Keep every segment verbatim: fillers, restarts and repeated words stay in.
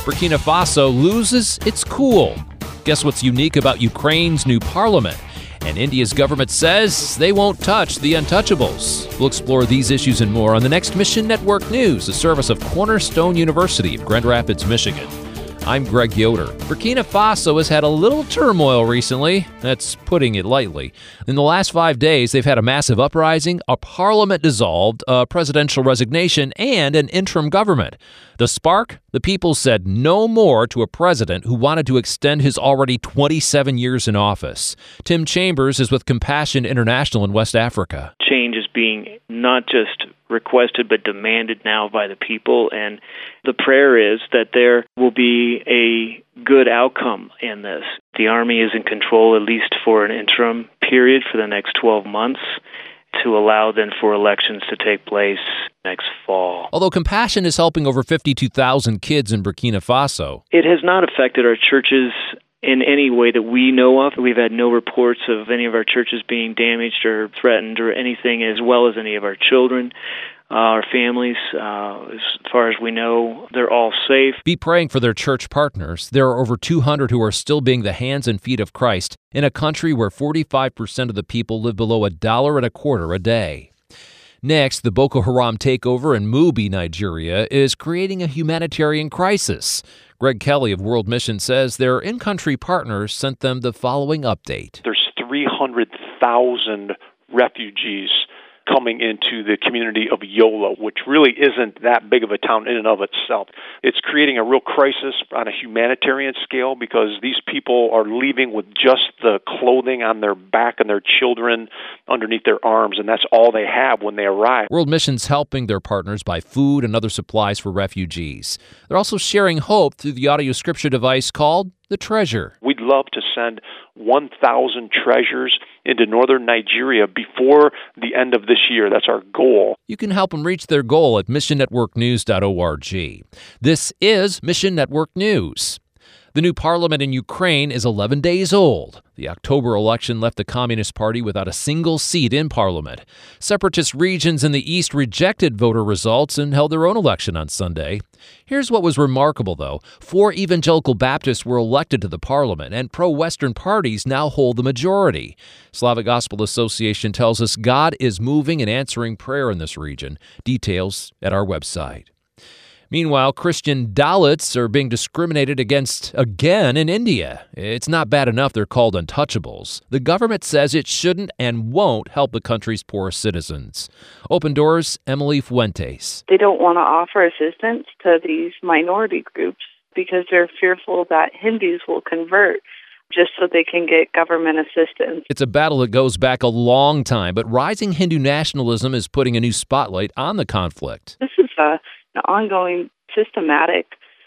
Burkina Faso loses its cool. Guess what's unique about Ukraine's new parliament? And India's government says they won't touch the untouchables. We'll explore these issues and more on the next Mission Network News, a service of Cornerstone University of Grand Rapids, Michigan. I'm Greg Yoder. Burkina Faso has had a little turmoil recently. That's putting it lightly. In the last five days, they've had a massive uprising, a parliament dissolved, a presidential resignation, and an interim government. The spark? The people said no more to a president who wanted to extend his already twenty-seven years in office. Tim Chambers is with Compassion International in West Africa. Change is being not just requested but demanded now by the people, and the prayer is that there will be a good outcome in this. The army is in control at least for an interim period for the next twelve months to allow then for elections to take place next fall. Although Compassion is helping over fifty-two thousand kids in Burkina Faso, it has not affected our churches in any way that we know of. We've had no reports of any of our churches being damaged or threatened or anything, as well as any of our children, uh, our families. Uh, as far as we know, they're all safe. Be praying for their church partners. There are over two hundred who are still being the hands and feet of Christ in a country where forty-five percent of the people live below a dollar and a quarter a day. Next, the Boko Haram takeover in Mubi, Nigeria, is creating a humanitarian crisis. Greg Kelly of World Mission says their in-country partners sent them the following update. There's three hundred thousand refugees coming into the community of Yola, which really isn't that big of a town in and of itself. It's creating a real crisis on a humanitarian scale because these people are leaving with just the clothing on their back and their children underneath their arms, and that's all they have when they arrive. World Mission's helping their partners buy food and other supplies for refugees. They're also sharing hope through the audio scripture device called The Treasure. We'd love to send one thousand treasures into northern Nigeria before the end of this year. That's our goal. You can help them reach their goal at mission network news dot org. This is Mission Network News. The new parliament in Ukraine is eleven days old. The October election left the Communist Party without a single seat in parliament. Separatist regions in the east rejected voter results and held their own election on Sunday. Here's what was remarkable, though. Four evangelical Baptists were elected to the parliament, and pro-Western parties now hold the majority. Slavic Gospel Association tells us God is moving and answering prayer in this region. Details at our website. Meanwhile, Christian Dalits are being discriminated against again in India. It's not bad enough they're called untouchables. The government says it shouldn't and won't help the country's poorest citizens. Open Doors' Emily Fuentes. They don't want to offer assistance to these minority groups because they're fearful that Hindus will convert just so they can get government assistance. It's a battle that goes back a long time, but rising Hindu nationalism is putting a new spotlight on the conflict. This is a ongoing systematic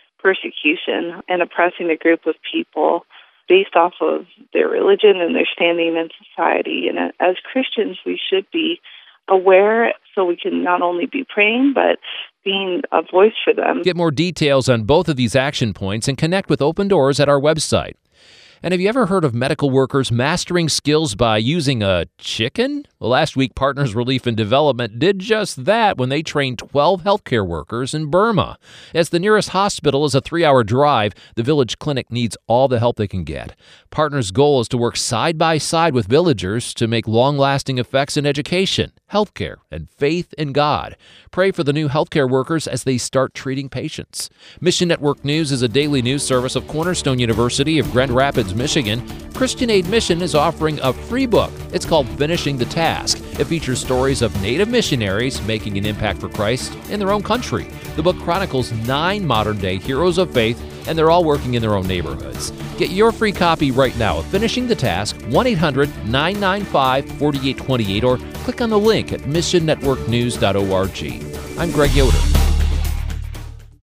persecution and oppressing a group of people based off of their religion and their standing in society. And as Christians, we should be aware so we can not only be praying, but being a voice for them. Get more details on both of these action points and connect with Open Doors at our website. And have you ever heard of medical workers mastering skills by using a chicken? Well, last week, Partners Relief and Development did just that when they trained twelve healthcare workers in Burma. As the nearest hospital is a three-hour drive, the village clinic needs all the help they can get. Partners' goal is to work side by side with villagers to make long-lasting effects in education, healthcare, and faith in God. Pray for the new healthcare workers as they start treating patients. Mission Network News is a daily news service of Cornerstone University of Grand Rapids, Michigan. Christian Aid Mission is offering a free book. It's called Finishing the Task. It features stories of Native missionaries making an impact for Christ in their own country. The book chronicles nine modern-day heroes of faith, and they're all working in their own neighborhoods. Get your free copy right now of Finishing the Task, one eight hundred nine nine five four eight two eight, or click on the link at mission network news dot org. I'm Greg Yoder.